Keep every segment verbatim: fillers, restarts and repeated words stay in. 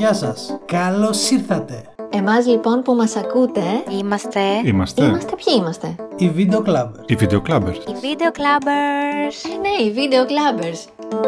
Γεια σας, καλώς ήρθατε. Εμάς λοιπόν που μας ακούτε Είμαστε Είμαστε Είμαστε ποιοι είμαστε? Οι Video Clubbers. οι Video Clubbers. οι Video Clubbers. Ε, ναι, οι Video Clubbers.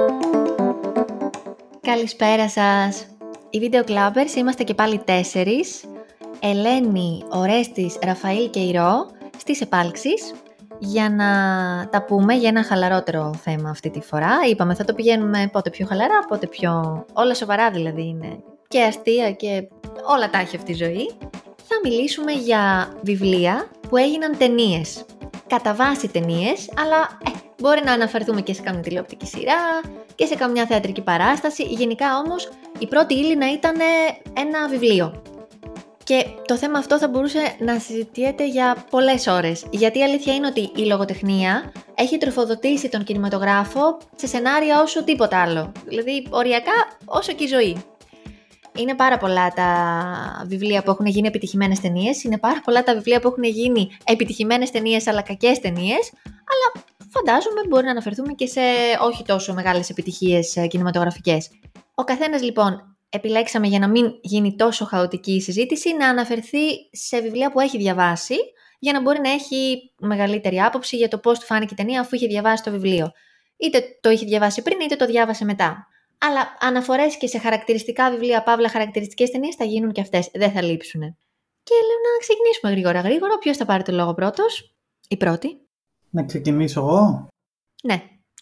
Καλησπέρα σας. Οι Video Clubbers είμαστε και πάλι τέσσερις. Ελένη, Ορέστης, Ραφαήλ και Ηρώ στις επάλξεις για να τα πούμε για ένα χαλαρότερο θέμα αυτή τη φορά. Είπαμε θα το πηγαίνουμε πότε πιο χαλαρά, πότε πιο... όλα σοβαρά δηλαδή είναι. Και αστεία και όλα τα έχει αυτή η ζωή. Θα μιλήσουμε για βιβλία που έγιναν ταινίες. Κατά βάση ταινίες, αλλά ε, μπορεί να αναφερθούμε και σε καμιά τηλεοπτική σειρά και σε καμιά θεατρική παράσταση. Γενικά όμως η πρώτη ύλη να ήταν ένα βιβλίο. Και το θέμα αυτό θα μπορούσε να συζητιέται για πολλές ώρες. Γιατί η αλήθεια είναι ότι η λογοτεχνία έχει τροφοδοτήσει τον κινηματογράφο σε σενάρια όσο τίποτα άλλο. Δηλαδή οριακά όσο και η ζωή. Είναι πάρα πολλά τα βιβλία που έχουν γίνει επιτυχημένες ταινίες, είναι πάρα πολλά τα βιβλία που έχουν γίνει επιτυχημένες ταινίες αλλά κακές ταινίες, αλλά φαντάζομαι μπορεί να αναφερθούμε και σε όχι τόσο μεγάλες επιτυχίες κινηματογραφικές. Ο καθένας λοιπόν επιλέξαμε για να μην γίνει τόσο χαοτική η συζήτηση να αναφερθεί σε βιβλία που έχει διαβάσει για να μπορεί να έχει μεγαλύτερη άποψη για το πώς του φάνηκε η ταινία αφού είχε διαβάσει το βιβλίο. Είτε το είχε διαβάσει πριν είτε το διάβασε μετά. Αλλά αναφορές και σε χαρακτηριστικά βιβλία, παύλα χαρακτηριστικές ταινίες θα γίνουν και αυτές, δεν θα λείψουν. Και λέω να ξεκινήσουμε γρήγορα γρήγορα. Ποιος θα πάρει το λόγο πρώτος? Η πρώτη. Να ξεκινήσω εγώ. Ναι.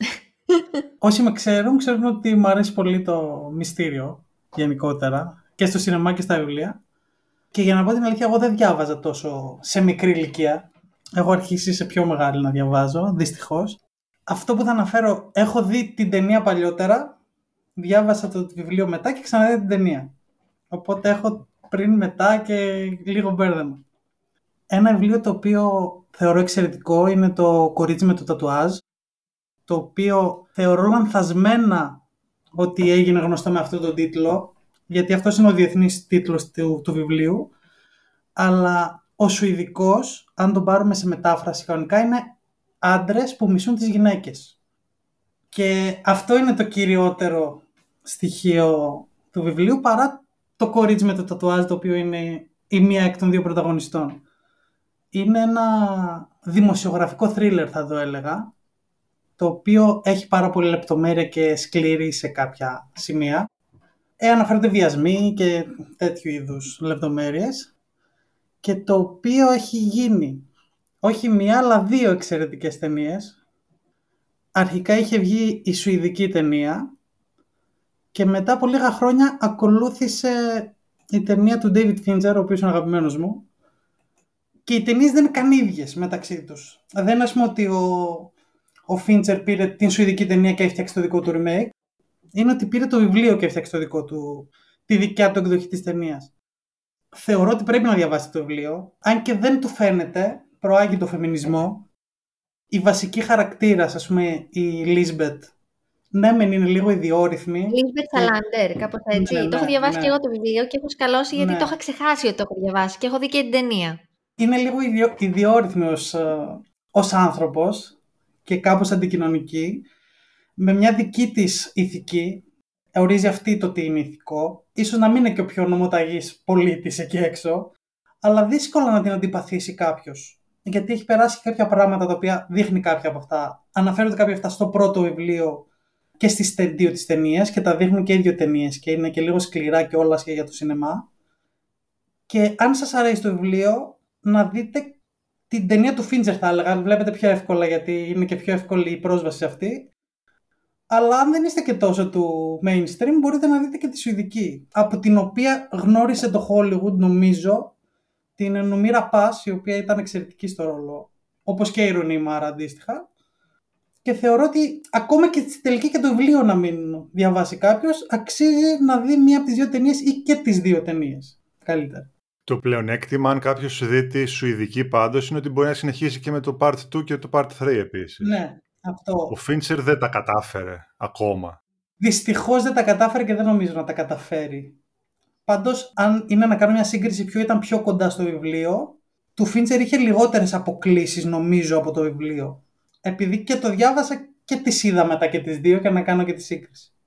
Όσοι με ξέρουν, ξέρουν ότι μου αρέσει πολύ το μυστήριο γενικότερα και στο σινεμά και στα βιβλία. Και για να πω την αλήθεια, εγώ δεν διάβαζα τόσο σε μικρή ηλικία. Έχω αρχίσει σε πιο μεγάλη να διαβάζω, δυστυχώς. Αυτό που θα αναφέρω, έχω δει την ταινία παλιότερα. Διάβασα το βιβλίο μετά και ξαναδεί την ταινία. Οπότε έχω πριν, μετά και λίγο μπέρδεμα. Ένα βιβλίο το οποίο θεωρώ εξαιρετικό είναι το Κορίτσι με το τατουάζ, το οποίο θεωρώ λανθασμένα ότι έγινε γνωστό με αυτόν τον τίτλο, γιατί αυτός είναι ο διεθνής τίτλος του, του βιβλίου, αλλά ο σουηδικός, αν τον πάρουμε σε μετάφραση κανονικά, είναι άντρες που μισούν τις γυναίκες. Και αυτό είναι το κυριότερο στοιχείο του βιβλίου παρά το κορίτσι με το τατουάζ, το οποίο είναι η μία εκ των δύο πρωταγωνιστών. Είναι ένα δημοσιογραφικό θρίλερ, θα το έλεγα, το οποίο έχει πάρα πολύ λεπτομέρεια και σκληρή σε κάποια σημεία. Ε, αναφέρονται βιασμοί και τέτοιου είδους λεπτομέρειες, και το οποίο έχει γίνει όχι μία αλλά δύο εξαιρετικές ταινίες. Αρχικά είχε βγει η σουηδική ταινία και μετά από λίγα χρόνια ακολούθησε η ταινία του David Fincher, ο οποίος είναι αγαπημένος μου, και οι ταινίες δεν είναι καν ίδιες μεταξύ τους. Δεν είναι ας πούμε ότι ο, ο Fincher πήρε την σουηδική ταινία και έφτιαξε το δικό του remake. Είναι ότι πήρε το βιβλίο και έφτιαξε το δικό του, τη δικιά του εκδοχή της ταινίας. Θεωρώ ότι πρέπει να διαβάσετε το βιβλίο, αν και δεν του φαίνεται, προάγει το φεμινισμό. Η βασική χαρακτήρας, ας πούμε, η Λίσμπετ, ναι, μεν είναι λίγο ιδιόρυθμη. Λίσμπετ Σαλάντερ, κάπως έτσι. Ναι, ναι, το έχω διαβάσει ναι. και εγώ το βιβλίο και έχω σκαλώσει γιατί Ναι. το είχα ξεχάσει ότι το έχω διαβάσει και έχω δει και την ταινία. Είναι λίγο ιδιο, ιδιόρυθμη ως, ως άνθρωπος και κάπως αντικοινωνική, με μια δική της ηθική. Ορίζει αυτή το τι είναι ηθικό. Ίσως να μην είναι και ο πιο νομοταγής πολίτης εκεί έξω, αλλά δύσκολα να την αντιπαθήσει κάποιος. Γιατί έχει περάσει κάποια πράγματα τα οποία δείχνει κάποια από αυτά. Αναφέρονται κάποια από αυτά στο πρώτο βιβλίο και στις δύο τις ταινίες και τα δείχνουν και οι δύο ταινίες και είναι και λίγο σκληρά και όλα και για το σινεμά. Και αν σας αρέσει το βιβλίο, να δείτε την ταινία του Fincher, θα έλεγα. Βλέπετε πιο εύκολα γιατί είναι και πιο εύκολη η πρόσβαση σε αυτή. Αλλά αν δεν είστε και τόσο του mainstream, μπορείτε να δείτε και τη σουηδική, από την οποία γνώρισε το Hollywood, νομίζω, την Νομίρα Πας, η οποία ήταν εξαιρετική στο ρόλο, όπως και η Ρουνή Μάρα αντίστοιχα. Και θεωρώ ότι ακόμα και στη τελική και το βιβλίο να μην διαβάσει κάποιος, αξίζει να δει μία από τις δύο ταινίες ή και τις δύο ταινίες. Καλύτερα. Το πλεονέκτημα, αν κάποιος δει τη σουηδική πάντως, είναι ότι μπορεί να συνεχίσει και με το Part δύο και το Part τρία επίσης. Ναι, αυτό. Ο Fincher δεν τα κατάφερε ακόμα. Δυστυχώς δεν τα κατάφερε και δεν νομίζω να τα καταφέρει. Πάντως, αν είναι να κάνω μια σύγκριση ποιο ήταν πιο κοντά στο βιβλίο, του Fincher είχε λιγότερες αποκλίσεις νομίζω από το βιβλίο. Επειδή και το διάβασα και τις είδα μετά και τις δύο και να κάνω και τη σύγκριση.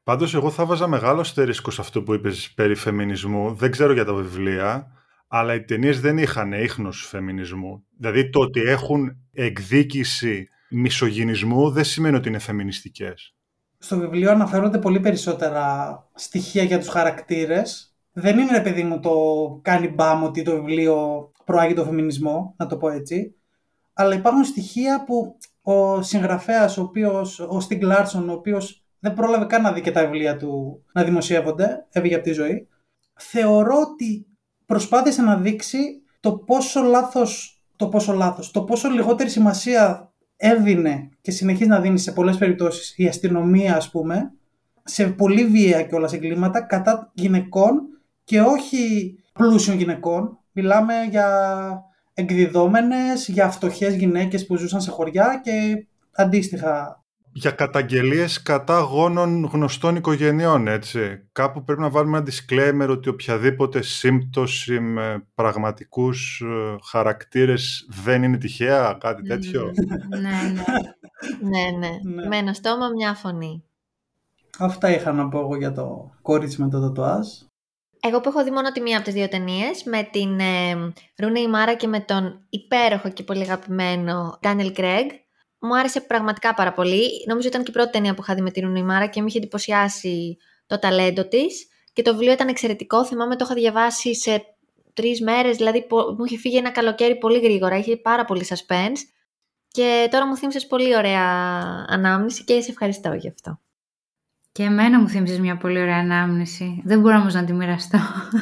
Πάντως εγώ θα βάζα μεγάλο αστερίσκο σε αυτό που είπες περί φεμινισμού. Δεν ξέρω για τα βιβλία, αλλά οι ταινίες δεν είχαν ίχνος φεμινισμού. Δηλαδή το ότι έχουν εκδίκηση μισογυνισμού δεν σημαίνει ότι είναι φεμινιστικές. Στο βιβλίο αναφέρονται πολύ περισσότερα στοιχεία για τους χαρακτήρες. Δεν είναι, ρε παιδί μου, το κάνει μπαμ ότι το βιβλίο προάγει το φεμινισμό, να το πω έτσι. Αλλά υπάρχουν στοιχεία που ο συγγραφέας, ο οποίος, ο Στιγκ Λάρσον, ο οποίος δεν πρόλαβε καν να δει και τα βιβλία του να δημοσιεύονται, έφυγε από τη ζωή, θεωρώ ότι προσπάθησε να δείξει το πόσο λάθος, το πόσο λάθος, το πόσο λιγότερη σημασία έδινε και συνεχίζει να δίνει σε πολλές περιπτώσεις η αστυνομία, ας πούμε, σε πολύ βία και όλα σε εγκλήματα κατά γυναικών και όχι πλούσιων γυναικών. Μιλάμε για εκδιδόμενες, για φτωχές γυναίκες που ζούσαν σε χωριά και αντίστοιχα. Για καταγγελίες κατά γόνων γνωστών οικογενειών, έτσι. Κάπου πρέπει να βάλουμε ένα disclaimer ότι οποιαδήποτε σύμπτωση με πραγματικούς ε, χαρακτήρες δεν είναι τυχαία, κάτι τέτοιο. Ναι, ναι. ναι, ναι. Ναι. Με ένα στόμα, μια φωνή. Αυτά είχα να πω εγώ για το κόριτσι με το τατουάζ. Εγώ που έχω δει μόνο τη μία από τις δύο ταινίες, με την ε, Ρούνεϊ Μάρα και με τον υπέροχο και πολύ αγαπημένο Ντάνιελ Κρέγκ, μου άρεσε πραγματικά πάρα πολύ. Νομίζω ήταν και η πρώτη ταινία που είχα δει με τη Ρούνεϊ Μάρα και με είχε εντυπωσιάσει το ταλέντο της. Και το βιβλίο ήταν εξαιρετικό. Θυμάμαι το είχα διαβάσει σε τρεις μέρες, δηλαδή μου είχε φύγει ένα καλοκαίρι πολύ γρήγορα. Είχε πάρα πολύ suspense. Και τώρα μου θύμισες πολύ ωραία ανάμνηση και σε ευχαριστώ γι' αυτό. Και εμένα μου θύμισες μια πολύ ωραία ανάμνηση. Δεν μπορώ όμως να τη μοιραστώ.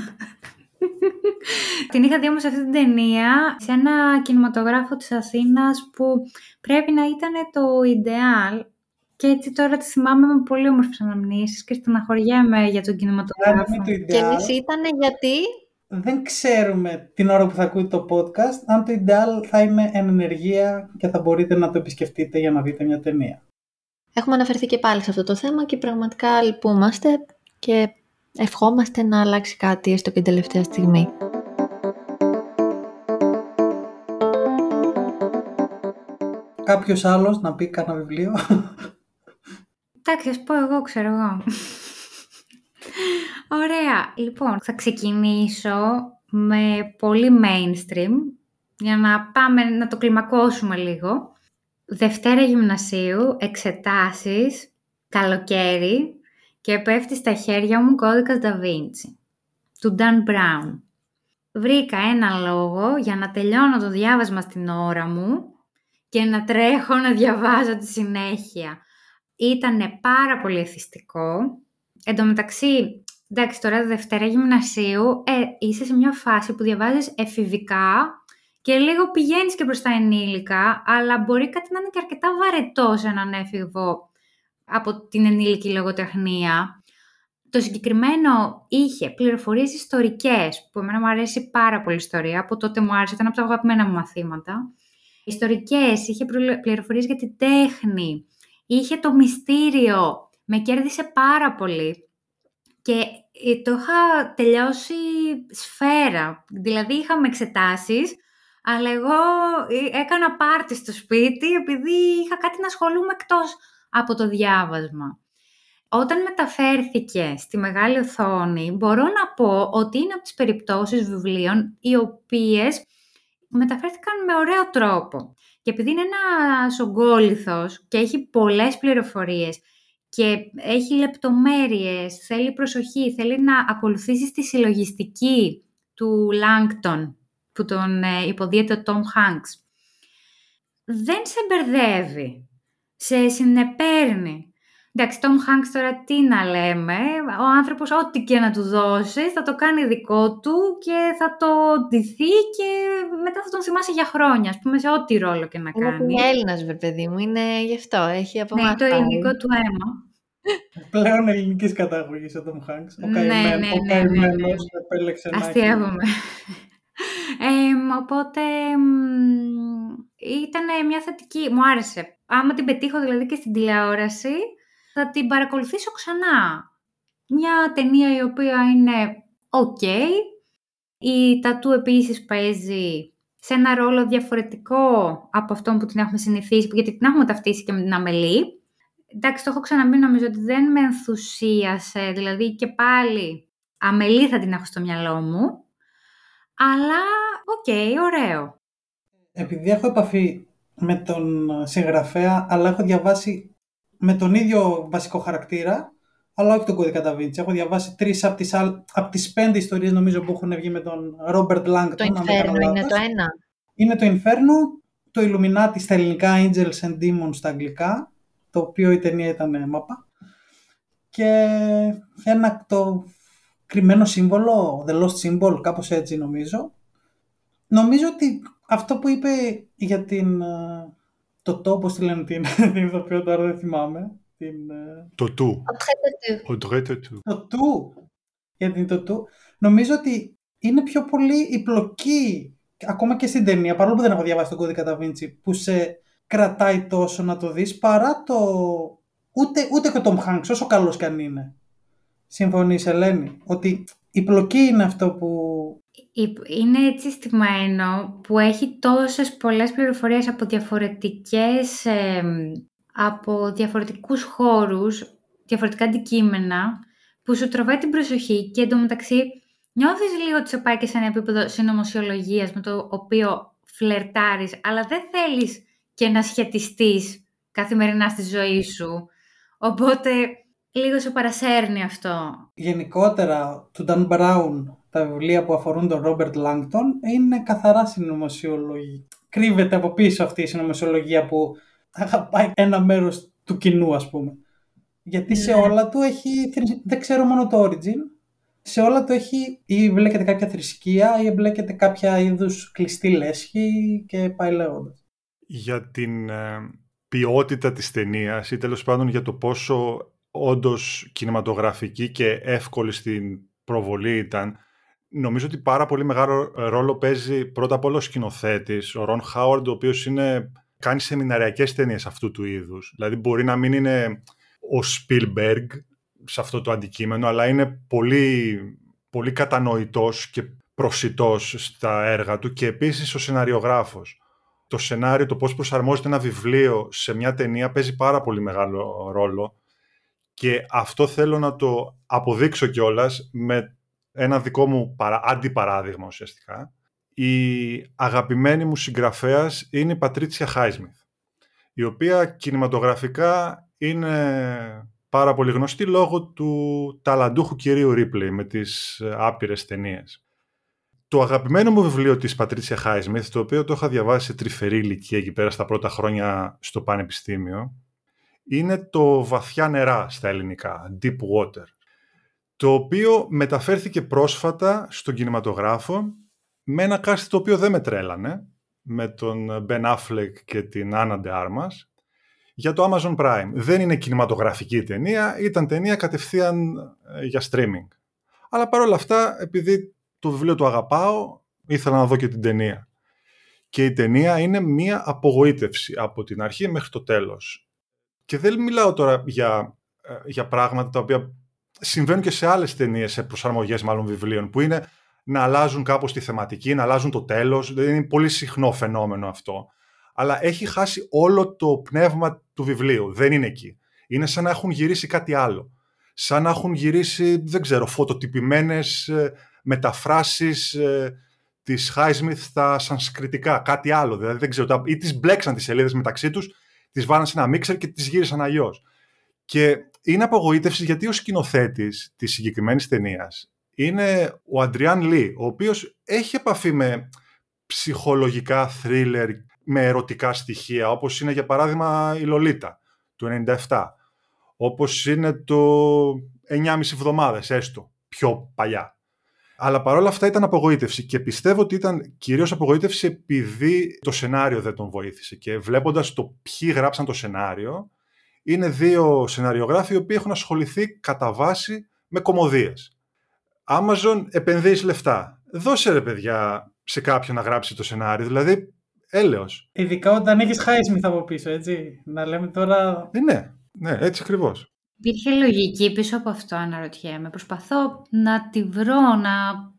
Την είχα δει όμως αυτή την ταινία σε ένα κινηματογράφο της Αθήνας που πρέπει να ήταν το Ιντεάλ. Και έτσι τώρα τη θυμάμαι με πολύ όμορφες αναμνήσεις και στεναχωριέμαι για τον κινηματογράφο. Και εμείς ήτανε γιατί... Δεν ξέρουμε την ώρα που θα ακούτε το podcast αν το Ιντεάλ θα είναι εν ενεργεία και θα μπορείτε να το επισκεφτείτε για να δείτε μια ταινία. Έχουμε αναφερθεί και πάλι σε αυτό το θέμα και πραγματικά λυπούμαστε και ευχόμαστε να αλλάξει κάτι έστω και την τελευταία στιγμή. Κάποιος άλλος να πει κάνα βιβλίο? Εντάξει, ας πω εγώ, ξέρω εγώ. Ωραία, λοιπόν, θα ξεκινήσω με πολύ mainstream για να πάμε να το κλιμακώσουμε λίγο. Δευτέρα γυμνασίου, εξετάσεις, καλοκαίρι και πέφτει στα χέρια μου κώδικας Da Vinci, του Dan Brown. Βρήκα ένα λόγο για να τελειώνω το διάβασμα στην ώρα μου και να τρέχω να διαβάζω τη συνέχεια. Ήτανε πάρα πολύ εθιστικό. Εν τω μεταξύ, εντάξει, τώρα Δευτέρα γυμνασίου, ε, είσαι σε μια φάση που διαβάζεις εφηβικά και λίγο πηγαίνεις και προς τα ενήλικα, αλλά μπορεί κάτι να είναι και αρκετά βαρετό σε έναν έφηβο από την ενήλικη λογοτεχνία. Το συγκεκριμένο είχε πληροφορίες ιστορικές, που εμένα μου αρέσει πάρα πολύ η ιστορία, από τότε μου άρεσε, ήταν από τα αγαπημένα μου μαθήματα. Ιστορικές, είχε πληροφορίες για την τέχνη, είχε το μυστήριο, με κέρδισε πάρα πολύ. Και το είχα τελειώσει σφαίρα, δηλαδή είχαμε εξετάσεις, αλλά εγώ έκανα πάρτι στο σπίτι επειδή είχα κάτι να ασχολούμαι εκτός από το διάβασμα. Όταν μεταφέρθηκε στη μεγάλη οθόνη, μπορώ να πω ότι είναι από τις περιπτώσεις βιβλίων οι οποίες μεταφέρθηκαν με ωραίο τρόπο. Και επειδή είναι ένας ογκόληθος και έχει πολλές πληροφορίες και έχει λεπτομέρειες, θέλει προσοχή, θέλει να ακολουθήσει τη συλλογιστική του Langton, που τον ε, υποδίεται ο Tom Hanks. Δεν σε μπερδεύει, σε συνεπέρνει. Εντάξει, Tom Hanks τώρα τι να λέμε, ο άνθρωπος ό,τι και να του δώσεις θα το κάνει δικό του και θα το ντυθεί και μετά θα τον θυμάσαι για χρόνια, ας πούμε, σε ό,τι ρόλο και να κάνει. Είναι Έλληνας, βε παιδί μου, είναι γι' αυτό, έχει από ναι, εμάς το πάρει. ελληνικό του αίμα. Πλέον ελληνικής καταγωγής ο Tom Hanks. Ο Ναι, καημένος, ναι, ο ναι, ναι, ναι. καημένος επέλεξε να έχει. Αστειεύομαι. Ε, οπότε ήταν μια θετική, μου άρεσε. Άμα την πετύχω δηλαδή και στην τηλεόραση, θα την παρακολουθήσω ξανά. Μια ταινία η οποία είναι ok. Η Τατού επίσης παίζει σε ένα ρόλο διαφορετικό από αυτόν που την έχουμε συνηθίσει, γιατί την έχουμε ταυτίσει και με την Αμελή. εντάξει, το έχω ξαναπεί, νομίζω ότι δεν με ενθουσίασε, δηλαδή και πάλι αμελή θα την έχω στο μυαλό μου, αλλά οκ, okay, ωραίο. Επειδή έχω επαφή με τον συγγραφέα, αλλά έχω διαβάσει με τον ίδιο βασικό χαρακτήρα, αλλά όχι τον κώδικα Da Vinci. Έχω διαβάσει τρεις από τις, από τις πέντε ιστορίες, νομίζω, που έχουν βγει με τον Robert Langton. Το Inferno είναι το ένα. Είναι το Inferno, το Illuminati στα ελληνικά, Angels and Demons στα αγγλικά, το οποίο η ταινία ήταν μάπα. Και ένα το κρυμμένο σύμβολο, The Lost Symbol, κάπως έτσι νομίζω. Νομίζω ότι αυτό που είπε για την... το το, πώς τη λένε την, την ηθοποιό, τώρα δεν θυμάμαι. Την, το του. Το του. Για την το του. Νομίζω ότι είναι πιο πολύ η πλοκή, ακόμα και στην ταινία, παρόλο που δεν έχω διαβάσει τον κώδικα Da Vinci, που σε κρατάει τόσο να το δεις, παρά το... Ούτε, ούτε και ο Tom Hanks, όσο καλός κι αν είναι. Συμφωνείς, Ελένη, ότι η πλοκή είναι αυτό που... Είναι έτσι στημένο που έχει τόσες πολλές πληροφορίες από διαφορετικές, ε, από διαφορετικούς χώρους, διαφορετικά αντικείμενα, που σου τραβάει την προσοχή και εντωμεταξύ νιώθεις λίγο ότι σε πάει και σε ένα επίπεδο συνωμοσιολογίας με το οποίο φλερτάρεις, αλλά δεν θέλεις και να σχετιστείς καθημερινά στη ζωή σου. Οπότε λίγο σε παρασέρνει αυτό. Γενικότερα, του Dan Brown, τα βιβλία που αφορούν τον Robert Langton, είναι καθαρά συνωμοσιολογία. Κρύβεται από πίσω αυτή η συνωμοσιολογία που αγαπάει ένα μέρος του κοινού, ας πούμε. Γιατί σε όλα του έχει, δεν ξέρω μόνο το origin, σε όλα του έχει ή εμπλέκεται κάποια θρησκεία ή εμπλέκεται κάποια είδους κλειστή λέσχη και πάει λέγοντας. Για την ε, ποιότητα της ταινίας ή τέλος πάντων για το πόσο όντως κινηματογραφική και εύκολη στην προβολή ήταν, νομίζω ότι πάρα πολύ μεγάλο ρόλο παίζει πρώτα απ' όλο ο σκηνοθέτης, ο Ρον Χάουαρντ, ο οποίος είναι, κάνει σεμιναριακές ταινίες αυτού του είδους. Δηλαδή μπορεί να μην είναι ο Spielberg σε αυτό το αντικείμενο, αλλά είναι πολύ, πολύ κατανοητός και προσιτός στα έργα του και επίσης ο σεναριογράφος. Το σενάριο, το πώς προσαρμόζεται ένα βιβλίο σε μια ταινία παίζει πάρα πολύ μεγάλο ρόλο και αυτό θέλω να το αποδείξω κιόλας με ένα δικό μου παρα... αντιπαράδειγμα ουσιαστικά. Η αγαπημένη μου συγγραφέας είναι η Πατρίτσια Χάισμιθ, η οποία κινηματογραφικά είναι πάρα πολύ γνωστή λόγω του ταλαντούχου κυρίου Ρίπλεϊ με τις άπειρες ταινίες. Το αγαπημένο μου βιβλίο της Πατρίτσια Χάισμιθ, το οποίο το είχα διαβάσει σε τρυφερή ηλικία εκεί πέρα στα πρώτα χρόνια στο πανεπιστήμιο, είναι το «Βαθιά νερά» στα ελληνικά, Deep Water, το οποίο μεταφέρθηκε πρόσφατα στον κινηματογράφο με ένα cast το οποίο δεν με τρέλανε, με τον Ben Affleck και την Άννα Ντε Άρμας, για το Amazon Prime. Δεν είναι κινηματογραφική ταινία, ήταν ταινία κατευθείαν για streaming. Αλλά παρόλα αυτά, επειδή το βιβλίο το αγαπάω, ήθελα να δω και την ταινία. Και η ταινία είναι μία απογοήτευση από την αρχή μέχρι το τέλος. Και δεν μιλάω τώρα για, για πράγματα τα οποία συμβαίνουν και σε άλλες ταινίες, σε προσαρμογές μάλλον βιβλίων, που είναι να αλλάζουν κάπως τη θεματική, να αλλάζουν το τέλος. Δεν είναι πολύ συχνό φαινόμενο αυτό. Αλλά έχει χάσει όλο το πνεύμα του βιβλίου. Δεν είναι εκεί. Είναι σαν να έχουν γυρίσει κάτι άλλο. Σαν να έχουν γυρίσει, δεν ξέρω, φωτοτυπημένες μεταφράσεις ε, της Χάισμιθ στα σανσκριτικά. Κάτι άλλο. Δηλαδή δεν ξέρω. Ή τις μπλέξαν τις σελίδες μεταξύ τους, τις βάλαν σε ένα μίξερ και τις γύρισαν αλλιώς. Και είναι απογοήτευση γιατί ο σκηνοθέτης της συγκεκριμένης ταινίας είναι ο Αντριάν Λι, ο οποίος έχει επαφή με ψυχολογικά θρίλερ, με ερωτικά στοιχεία, όπως είναι για παράδειγμα η Λολίτα του ενενήντα επτά, όπως είναι το εννιά και μισή εβδομάδες έστω, πιο παλιά. Αλλά παρόλα αυτά ήταν απογοήτευση και πιστεύω ότι ήταν κυρίως απογοήτευση επειδή το σενάριο δεν τον βοήθησε και βλέποντας το ποιοι γράψαν το σενάριο, είναι δύο σεναριογράφοι οι οποίοι έχουν ασχοληθεί κατά βάση με κωμωδίες. Amazon επενδύεις λεφτά. Δώσε ρε παιδιά σε κάποιον να γράψει το σενάριο, δηλαδή έλεος. Ειδικά όταν έχεις Χάισμιθ από πίσω, έτσι. Να λέμε τώρα... Ε, ναι, ναι, έτσι ακριβώς. Υπήρχε λογική πίσω από αυτό, αναρωτιέμαι. Προσπαθώ να τη βρω, να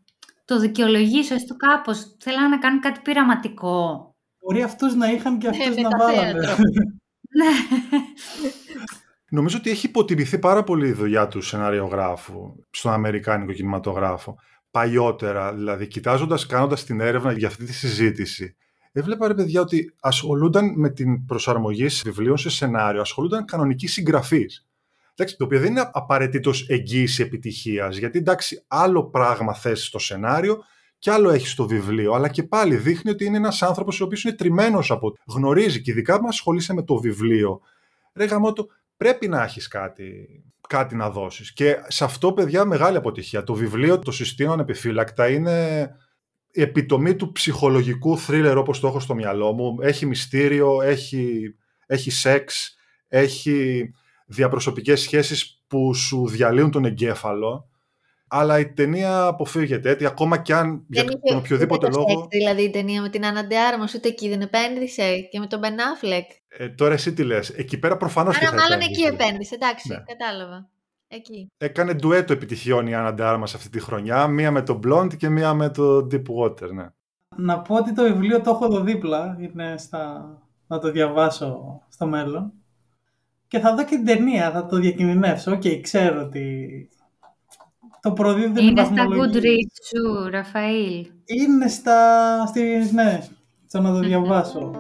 το δικαιολογήσω έστω κάπως. Θέλανε να κάνουν κάτι πειραματικό. Μπορεί αυτούς να είχαν και αυτούς ε, να βάλανε. Ναι. Νομίζω ότι έχει υποτιμηθεί πάρα πολύ η δουλειά του σεναριογράφου στον αμερικάνικο κινηματογράφο. Παλιότερα, δηλαδή, κοιτάζοντας, κάνοντας την έρευνα για αυτή τη συζήτηση, έβλεπα, ρε παιδιά, ότι ασχολούνταν με την προσαρμογή βιβλίων σε σενάριο, ασχολούνταν κανονικοί συγγραφείς. Εντάξει, το οποίο δεν είναι απαραίτητος εγγύηση επιτυχίας, γιατί εντάξει, άλλο πράγμα θες στο σενάριο και άλλο έχει στο βιβλίο, αλλά και πάλι δείχνει ότι είναι ένας άνθρωπος ο οποίος είναι τριμμένος από. Γνωρίζει, και ειδικά που ασχολείσαι με το βιβλίο, ρε γαμώτο, πρέπει να έχεις κάτι, κάτι να δώσεις. Και σε αυτό, παιδιά, μεγάλη αποτυχία. Το βιβλίο, το συστήνω ανεπιφύλακτα, είναι η επιτομή του ψυχολογικού θρίλερ όπως το έχω στο μυαλό μου. Έχει μυστήριο, έχει, έχει σεξ, έχει διαπροσωπικές σχέσεις που σου διαλύουν τον εγκέφαλο. Αλλά η ταινία αποφύγεται έτσι, ακόμα κι αν για τον οποιοδήποτε ούτε λόγο. Σεξ, δηλαδή η ταινία με την Άννα ντε Άρμος, ούτε εκεί δεν επένδυσε, και με τον Ben Affleck. Ε, τώρα εσύ τι λες, εκεί πέρα προφανώς και θα Άρα, μάλλον επένδυσε. εκεί επένδυσε, εντάξει, Ναι. κατάλαβα. Εκεί. Έκανε ντουέτο επιτυχιών η Άννα ντε Άρμας αυτή τη χρονιά, μία με τον Blonde και μία με το Deepwater, ναι. Να πω ότι το βιβλίο το έχω εδώ δίπλα, είναι στα... να το διαβάσω στο μέλλον. Και θα δω και την ταινία, θα το διακινδυνεύσω. Οκ, okay, ξέρω ότι το προδίδει την Είναι στα βαθμολογία. Goodreads σου, Ραφαήλ. Είναι στα... Στη... ναι, στο να το διαβάσω.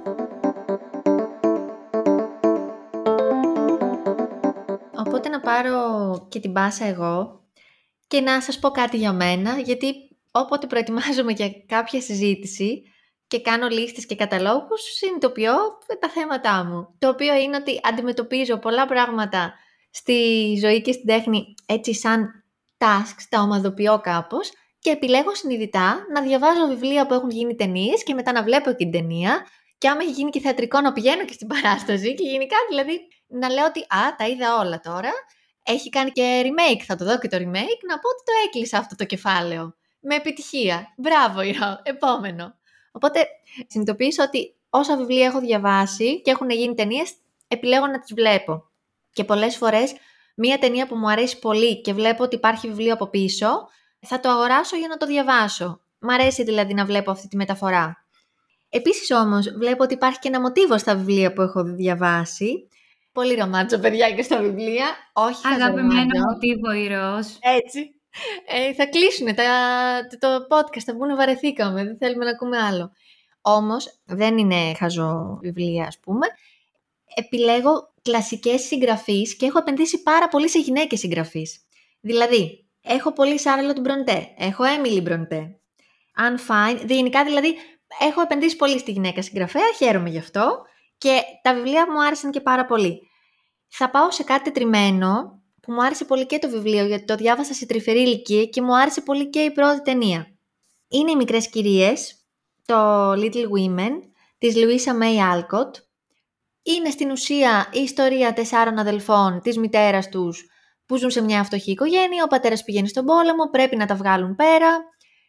Οπότε να πάρω και την πάσα εγώ και να σας πω κάτι για μένα, γιατί όποτε προετοιμάζομαι για κάποια συζήτηση και κάνω λίστες και καταλόγους, συνειδητοποιώ τα θέματά μου. Το οποίο είναι ότι αντιμετωπίζω πολλά πράγματα στη ζωή και στην τέχνη έτσι σαν tasks, τα ομαδοποιώ κάπως και επιλέγω συνειδητά να διαβάζω βιβλία που έχουν γίνει ταινίες και μετά να βλέπω και την ταινία, και άμα έχει γίνει και θεατρικό να πηγαίνω και στην παράσταση, και γενικά δηλαδή να λέω ότι α, τα είδα όλα τώρα, έχει κάνει και remake, θα το δω και το remake, να πω ότι το έκλεισα αυτό το κεφάλαιο με επιτυχία. Μπράβο, Ηρώ, επόμενο. Οπότε συνειδητοποίησα ότι όσα βιβλία έχω διαβάσει και έχουν γίνει ταινίες, επιλέγω να τις βλέπω. Και πολλές φορές μία ταινία που μου αρέσει πολύ και βλέπω ότι υπάρχει βιβλίο από πίσω, θα το αγοράσω για να το διαβάσω. Μ' αρέσει δηλαδή να βλέπω αυτή τη μεταφορά. Επίσης όμως βλέπω ότι υπάρχει και ένα μοτίβο στα βιβλία που έχω διαβάσει. Πολύ ρομάντζο, παιδιά, και στα βιβλία. Όχι αγαπημένο μοτίβο, Ηρώς. Έτσι. Ε, θα κλείσουν τα, το podcast, θα πούνε βαρεθήκαμε, δεν θέλουμε να ακούμε άλλο. Όμως δεν είναι χαζό βιβλία, ας πούμε. Επιλέγω κλασικές συγγραφείς και έχω επενδύσει πάρα πολύ σε γυναίκες συγγραφείς. Δηλαδή, έχω πολύ Charlotte Brontë, έχω Emily Brontë, Anne Fine, γενικά δηλαδή έχω επενδύσει πολύ στη γυναίκα συγγραφέα, χαίρομαι γι' αυτό και τα βιβλία μου άρεσαν και πάρα πολύ. Θα πάω σε κάτι τετριμένο που μου άρεσε πολύ και το βιβλίο, γιατί το διάβασα σε τρυφερή ηλικία και μου άρεσε πολύ και η πρώτη ταινία. Είναι οι Μικρές Κυρίες, το Little Women, της Louisa May Alcott. Είναι στην ουσία η ιστορία τεσσάρων αδελφών, της μητέρας τους, που ζουν σε μια φτωχή οικογένεια, ο πατέρας πηγαίνει στον πόλεμο, πρέπει να τα βγάλουν πέρα.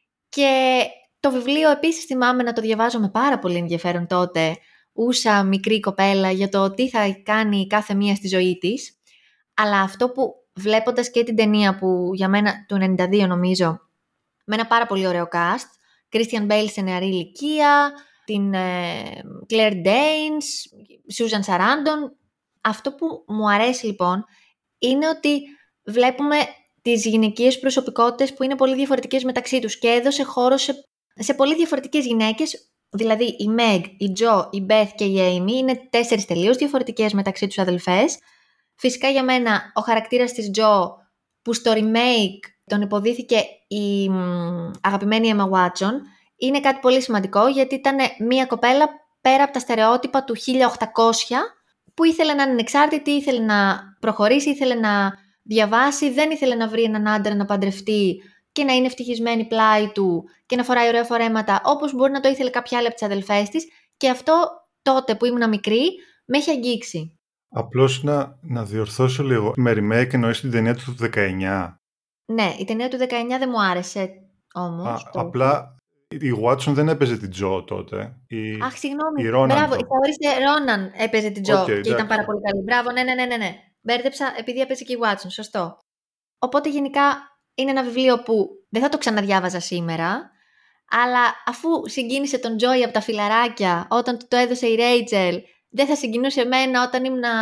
Και το βιβλίο επίσης θυμάμαι να το διαβάζω με πάρα πολύ ενδιαφέρον τότε, ούσα μικρή κοπέλα, για το τι θα κάνει κάθε μία στη ζωή της. Αλλά αυτό που βλέποντας και την ταινία που για μένα του ενενήντα δύο νομίζω, με ένα πάρα πολύ ωραίο cast, Christian Bale σε νεαρή ηλικία, την ε, Claire Danes, Susan Sarandon. Αυτό που μου αρέσει λοιπόν είναι ότι βλέπουμε τις γυναικείες προσωπικότητες που είναι πολύ διαφορετικές μεταξύ τους και έδωσε χώρο σε, σε πολύ διαφορετικές γυναίκες. Δηλαδή η Meg, η Jo, η Beth και η Amy είναι τέσσερις τελείως διαφορετικές μεταξύ τους αδελφές. Φυσικά για μένα ο χαρακτήρας της Jo, που στο remake τον υποδίθηκε η μ, αγαπημένη Emma Watson, είναι κάτι πολύ σημαντικό, γιατί ήταν μια κοπέλα πέρα από τα στερεότυπα του χίλια οκτακόσια, που ήθελε να είναι ανεξάρτητη, ήθελε να προχωρήσει, ήθελε να διαβάσει, δεν ήθελε να βρει έναν άντρα να παντρευτεί και να είναι ευτυχισμένη πλάι του και να φοράει ωραία φορέματα, όπως μπορεί να το ήθελε κάποια άλλη από τις αδελφές της, και αυτό τότε που ήμουν μικρή με έχει αγγίξει. Απλώς να, να διορθώσω λίγο. Με remake εννοείς την ταινία του δεκαεννιά. Ναι, η ταινία του δεκαεννιά δεν μου άρεσε όμως. Α, το... Απλά η Watson δεν έπαιζε την Jo τότε. Η... Αχ, συγγνώμη. η Ronan Μπράβο, Jo. η Σαωρίστε Ρόναν έπαιζε την Jo Okay, και εντάξει. ήταν πάρα πολύ καλή. Μπράβο, ναι, ναι, ναι, ναι, ναι. Μπέρδεψα επειδή έπαιζε και η Watson, σωστό. Οπότε γενικά είναι ένα βιβλίο που δεν θα το ξαναδιάβαζα σήμερα, αλλά αφού συγκίνησε τον Joey από τα φιλαράκια όταν του το έδωσε η Rachel, δεν θα συγκινούσε εμένα όταν ήμουν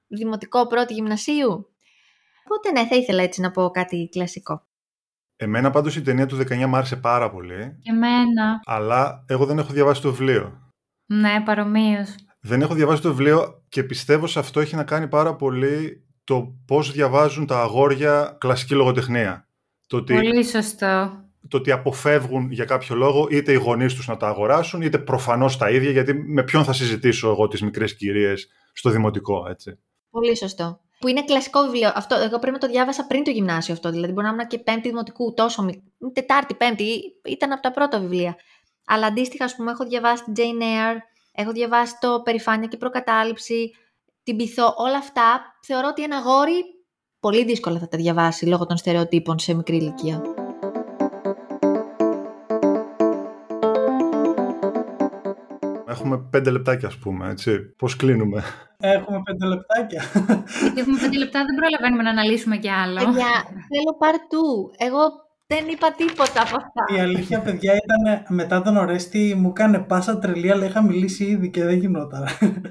δημοτικό πρώτη γυμνασίου. Οπότε ναι, θα ήθελα έτσι να πω κάτι κλασικό. Εμένα πάντως η ταινία του δεκαεννιά μου άρεσε πάρα πολύ. Και εμένα. Αλλά εγώ δεν έχω διαβάσει το βιβλίο. Ναι, παρομοίως. Δεν έχω διαβάσει το βιβλίο και πιστεύω σε αυτό έχει να κάνει πάρα πολύ το πώς διαβάζουν τα αγόρια κλασική λογοτεχνία. Το ότι, πολύ σωστό. Το ότι αποφεύγουν για κάποιο λόγο είτε οι γονείς τους να τα αγοράσουν, είτε προφανώς τα ίδια, γιατί με ποιον θα συζητήσω εγώ τις μικρές κυρίες στο δημοτικό, έτσι. Πολύ σωστό. Που είναι κλασικό βιβλίο. Αυτό, εγώ πρέπει να το διάβασα πριν το γυμνάσιο αυτό. Δηλαδή, μπορεί να ήμουν και πέμπτη δημοτικού, τόσο μικρή. Τετάρτη, πέμπτη, ήταν από τα πρώτα βιβλία. Αλλά αντίστοιχα, ας πούμε, έχω διαβάσει την Jane Eyre, έχω διαβάσει το Περηφάνεια και Προκατάληψη, την Πειθό. Όλα αυτά θεωρώ ότι ένα αγόρι πολύ δύσκολα θα τα διαβάσει λόγω των στερεοτύπων σε μικρή ηλικία. Έχουμε πέντε λεπτάκια, ας πούμε, έτσι. Πώς κλείνουμε? Έχουμε πέντε λεπτάκια. Γιατί έχουμε πέντε λεπτά, δεν προλαβαίνουμε να αναλύσουμε κι άλλο. Παιδιά, θέλω part two. Εγώ δεν είπα τίποτα από αυτά. Η αλήθεια, παιδιά, ήταν μετά τον Ορέστη, μου έκανε πάσα τρελή, αλλά είχα μιλήσει ήδη και δεν γινόταν.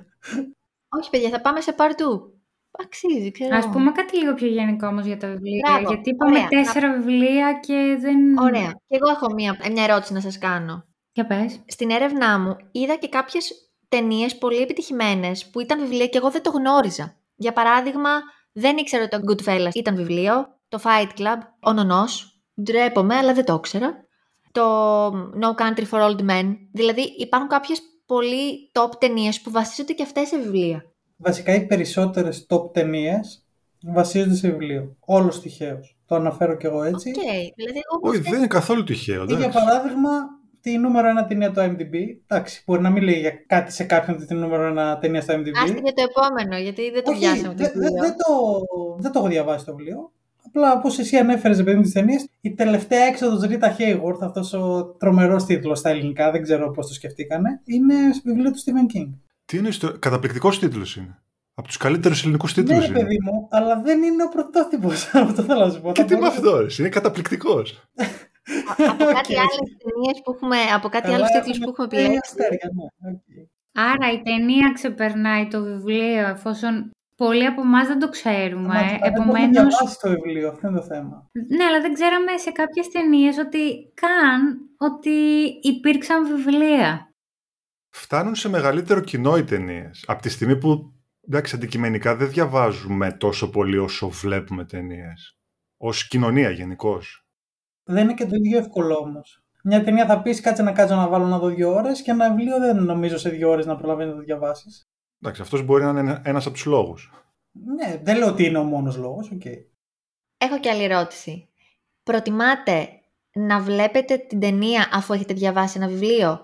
Όχι, παιδιά, θα πάμε σε part two. Αξίζει, ξέρω. Ας πούμε κάτι λίγο πιο γενικό όμως για τα βιβλία. Μπράβο, γιατί είπαμε ωραία. τέσσερα βιβλία και δεν... Ωραία. Και εγώ έχω μία, μια ερώτηση να σας κάνω. Για πες. Στην έρευνά μου είδα και κάποιες ταινίες πολύ επιτυχημένες που ήταν βιβλία και εγώ δεν το γνώριζα. Για παράδειγμα, δεν ήξερα ότι το Goodfellas ήταν βιβλίο, το Fight Club, ο Νονός, ντρέπομαι, αλλά δεν το ήξερα, το No Country for Old Men. Δηλαδή υπάρχουν κάποιες πολύ top ταινίες που βασίζονται και αυτές σε βιβλία. Βασικά οι περισσότερες top ταινίες βασίζονται σε βιβλίο. Όλος τυχαίως. Το αναφέρω κι εγώ έτσι. Okay, δηλαδή, εγώ Όχι, δεν είναι καθόλου τυχαίο. Ή για παράδειγμα, τη νούμερο ένα ταινία του άι εμ ντι μπι. Εντάξει, μπορεί να μην λέει για κάτι σε κάποιον ότι την νούμερο ένα ταινία στο άι εμ ντι μπι. Άστε για το επόμενο, γιατί δεν το Όχι, πιάσαμε το δε- δε- βιβλίο. δεν το, δεν το έχω διαβάσει το βιβλίο. Απλά όπως εσύ ανέφερες, παιδί μου, τις ταινίες, η τελευταία έξοδος Ρίτα Χέιγουαρθ, αυτός ο τρομερός τίτλος στα ελληνικά, δεν ξέρω πώς το σκεφτήκανε, είναι βιβλίο του Stephen King. Τι είναι στο... Καταπληκτικός τίτλος είναι. Από τους καλύτερους ελληνικούς Ναι, τίτλους ρε είναι. παιδί μου, αλλά δεν είναι ο πρωτότυπος. Αυτό θέλω να σου πω. Και Θα τι με μπορούσα- αυτό, ρε, είναι καταπληκτικός. Από κάτι Οκ. άλλες ταινίες που έχουμε, από κάτι Καλά, άλλους τίτλους έχουμε που έχουμε τρία επιλέξει. αστέρια, ναι. Οκ. Άρα η ταινία ξεπερνάει το βιβλίο, εφόσον πολλοί από εμάς δεν το ξέρουμε. Μα, δεν το έχω Επομένως, διαβάσει το βιβλίο, αυτό είναι το θέμα. ναι, αλλά δεν ξέραμε σε κάποιες ταινίες ότι καν ότι υπήρξαν βιβλία. Φτάνουν σε μεγαλύτερο κοινό οι ταινίες. Από τη στιγμή που, εντάξει, αντικειμενικά δεν διαβάζουμε τόσο πολύ όσο βλέπουμε ταινίες. Ως κοινωνία γενικώς. Δεν είναι και το ίδιο εύκολο όμως. Μια ταινία θα πεις κάτσε να κάτσω να βάλω να δω δύο ώρες και ένα βιβλίο δεν νομίζω σε δύο ώρες να προλαβαίνει να το διαβάσεις. Εντάξει, αυτός μπορεί να είναι ένας από τους λόγους. Ναι, δεν λέω ότι είναι ο μόνος λόγος, οκ. Έχω και άλλη ερώτηση. Προτιμάτε να βλέπετε την ταινία αφού έχετε διαβάσει ένα βιβλίο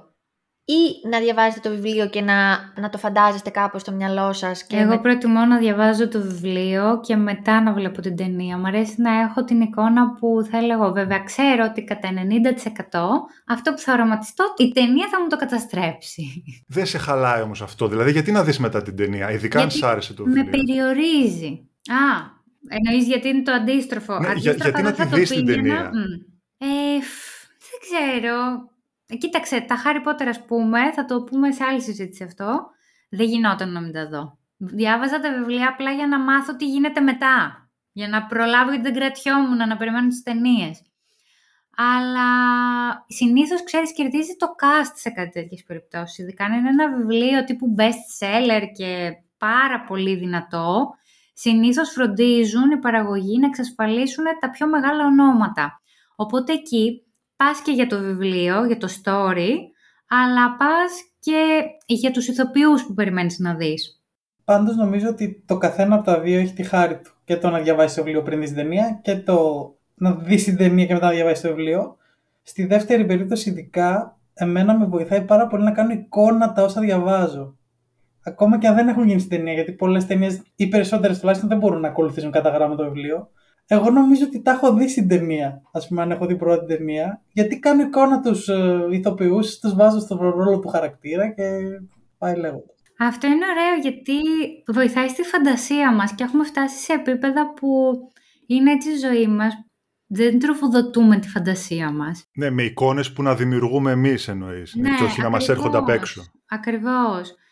ή να διαβάζετε το βιβλίο και να, να το φαντάζεστε κάπως στο μυαλό σας? Και Εγώ με... προτιμώ να διαβάζω το βιβλίο και μετά να βλέπω την ταινία. Μ' αρέσει να έχω την εικόνα που θα έλεγα. Βέβαια, ξέρω ότι κατά ενενήντα τοις εκατό αυτό που θα οραματιστώ, η ταινία θα μου το καταστρέψει. Δεν σε χαλάει όμως αυτό. Δηλαδή, γιατί να δεις μετά την ταινία, ειδικά αν Γιατί σ' άρεσε το με βιβλίο. περιορίζει. Α, εννοείς γιατί είναι το αντίστροφο. Ναι, για- Αντίστροφα γιατί να δεν τη θα δεις το την πήγαινα. ταινία. Μμ. Ε, φ, δεν ξέρω. Ε, Κοίταξε, τα Harry Potter, ας πούμε, θα το πούμε σε άλλη συζήτηση αυτό. Δεν γινόταν να μην τα δω. Διάβαζα τα βιβλία απλά για να μάθω τι γίνεται μετά. Για να προλάβω, γιατί δεν κρατιόμουν να περιμένω τις ταινίες. Αλλά συνήθως, ξέρεις, κερδίζει το cast σε κάτι τέτοιες περιπτώσεις. Ειδικά αν είναι ένα βιβλίο τύπου best seller και πάρα πολύ δυνατό, συνήθως φροντίζουν οι παραγωγοί να εξασφαλίσουν τα πιο μεγάλα ονόματα. Οπότε εκεί πας και για το βιβλίο, για το story, αλλά πας και για τους ηθοποιούς που περιμένεις να δεις. Πάντως νομίζω ότι το καθένα από τα δύο έχει τη χάρη του. Και το να διαβάσει το βιβλίο πριν δεις την ταινία και το να δεις την ταινία και μετά να διαβάσει το βιβλίο. Στη δεύτερη περίπτωση, ειδικά, εμένα με βοηθάει πάρα πολύ να κάνω εικόνα τα όσα διαβάζω. Ακόμα και αν δεν έχουν γίνει στην ταινία, γιατί πολλές ταινίες, οι περισσότερες τουλάχιστον, δεν μπορούν να ακολουθήσουν κατά γράμμα το βιβλίο. Εγώ νομίζω ότι τα έχω δει στην ταινία. Ας πούμε, αν έχω δει πρώτη ταινία, γιατί κάνω εικόνα τους ε, ηθοποιούς, τους βάζω στον ρόλο του χαρακτήρα και πάει λέγοντα. Αυτό είναι ωραίο γιατί βοηθάει στη φαντασία μας και έχουμε φτάσει σε επίπεδα που είναι έτσι η ζωή μας. Δεν τροφοδοτούμε τη φαντασία μας. Ναι, με εικόνες που να δημιουργούμε εμείς εννοείς. Ναι, και όχι να μας έρχονται απ' έξω. Ακριβώς.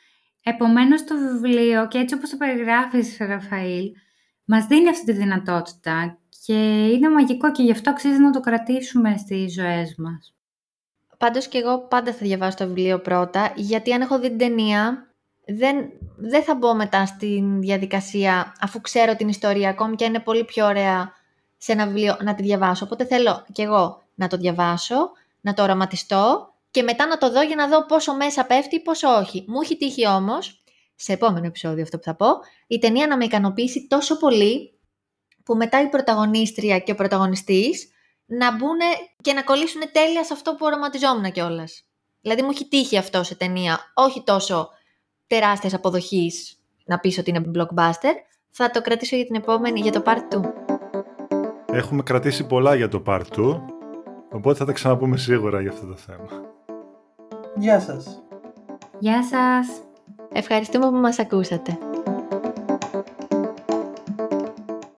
Επομένως το βιβλίο, και έτσι όπως το περιγράφεις, Ραφαήλ, μας δίνει αυτή τη δυνατότητα και είναι μαγικό και γι' αυτό αξίζει να το κρατήσουμε στις ζωές μας. Πάντως και εγώ πάντα θα διαβάσω το βιβλίο πρώτα, γιατί αν έχω δει την ταινία, δεν, δεν θα μπω μετά στην διαδικασία, αφού ξέρω την ιστορία, ακόμη και είναι πολύ πιο ωραία σε ένα βιβλίο να τη διαβάσω. Οπότε θέλω κι εγώ να το διαβάσω, να το οραματιστώ και μετά να το δω για να δω πόσο μέσα πέφτει ή πόσο όχι. Μου έχει τύχει όμως, σε επόμενο επεισόδιο αυτό που θα πω, η ταινία να με ικανοποιήσει τόσο πολύ που μετά η πρωταγωνίστρια και ο πρωταγωνιστής να μπουν και να κολλήσουν τέλεια σε αυτό που οραματιζόμουν κιόλας. Δηλαδή μου έχει τύχει αυτό σε ταινία, όχι τόσο τεράστιας αποδοχής να πεις ότι είναι blockbuster. Θα το κρατήσω για την επόμενη, για το part two. Έχουμε κρατήσει πολλά για το part two, οπότε θα τα ξαναπούμε σίγουρα για αυτό το θέμα. Γεια σας. Γεια σας. Ευχαριστούμε που μας ακούσατε.